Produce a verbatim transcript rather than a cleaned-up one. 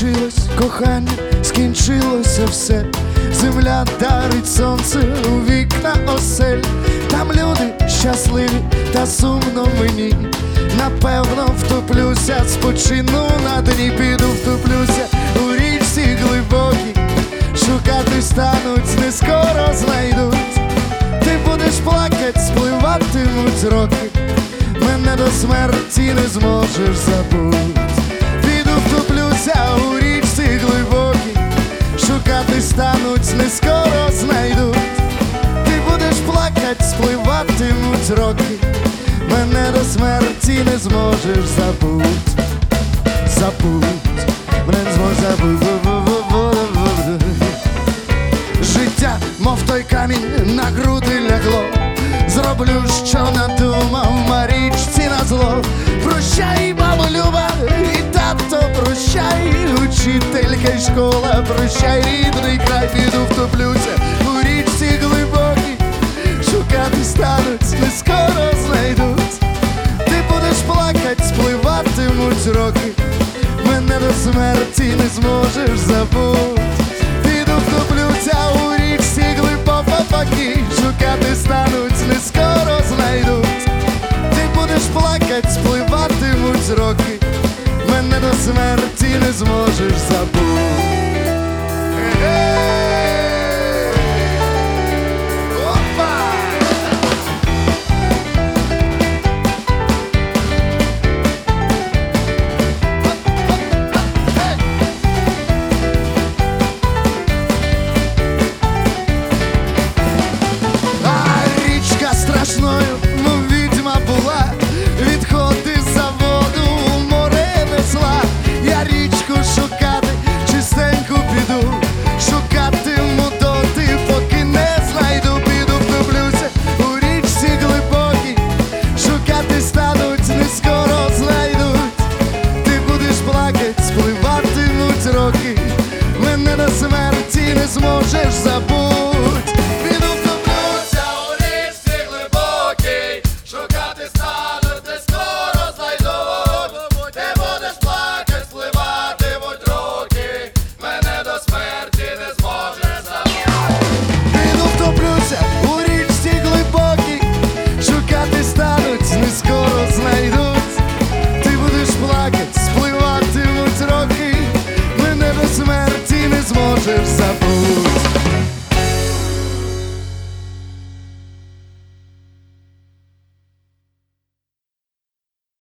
скінчилось кохання, скінчилося все. Земля дарить сонце у вікна осель. Там люди щасливі, та сумно мені. Напевно втоплюся, спочину на дні. Піду втоплюся у річці глибокій. Шукати стануть, не скоро знайдуть. Ти будеш плакать, спливатимуть роки. Мене до смерті не зможеш забути. Піду втоплюся у річці глибокій. Шукати стануть, не скоро знайдуть. Ти будеш плакать, спливатимуть роки. Мене до смерті не зможеш забуть. Забуть, мене не зможеш забуть. Життя, мов той камінь, на груди лягло. Зроблю, що надумав, Марічці назло. Прощай, мамо люба, і тато прощай. Учителька й школа, прощай, рідний край. Піду втоплюся у річці глибокій. Шукати стануть, не скоро знайдуть. Ти будеш плакать, спливатимуть роки. Мене до смерті не зможеш забути. Піду втоплюся у річці глибокій. Шукати стануть, не скоро знайдуть. Ти будеш плакать, спливатимуть роки. Мене до смерті не зможеш забути. Мене до смерті не зможеш забути.